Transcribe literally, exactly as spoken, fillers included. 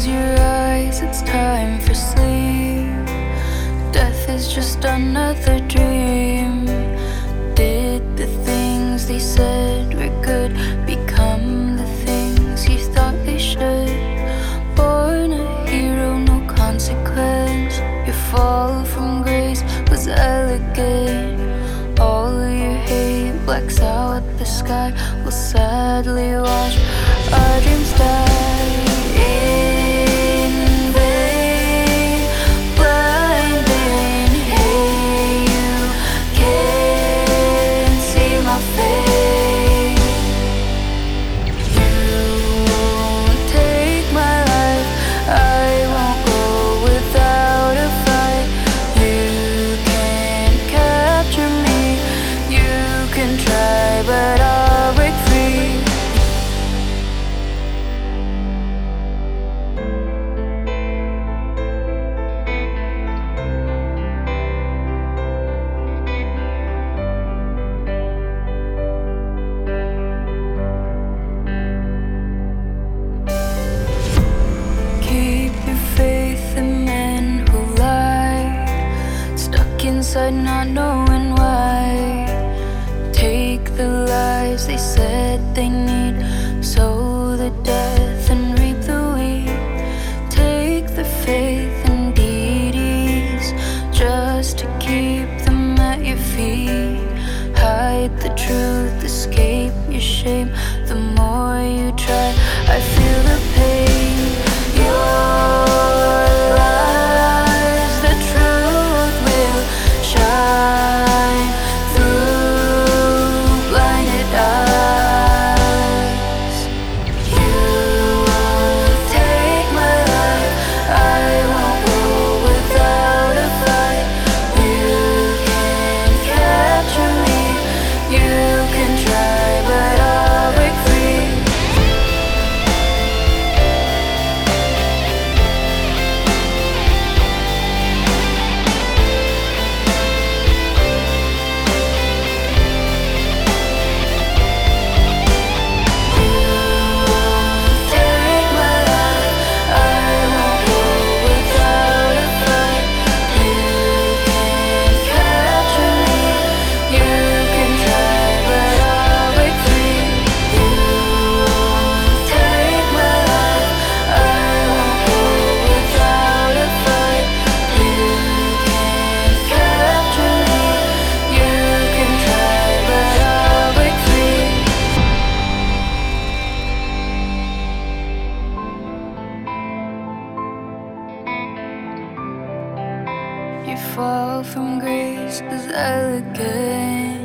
Close your eyes, it's time for sleep. Death is just another dream. Did the things they said were good become the things you thought they should? Born a hero, no consequence. Your fall from grace was elegant. All your hate blacks out the sky, will sadly watch our dreams die in vain. Blinding, hey, you can't see my face. You won't take my life, I won't go without a fight. You can't capture me, you can try, but I'll break free. Keep your faith in men who lie, stuck inside not knowing why. Take the lives they said they need, sow the death and reap the wheat. Take the faith in deities just to keep them at your feet. Hide the truth, escape your shame. The more you try, I feel the pain. Your lies, the truth will shine through blinded eyes. You won't take my life, I won't go without a fight. You can't capture me, you can try, but I'll break free. Take my life, I won't go without a fight. You can't capture me, you can try, but I'll break free. You won't take my life, I won't go without a fight. You can't capture me, you can try, but I'll break free. Your fall from grace is elegant.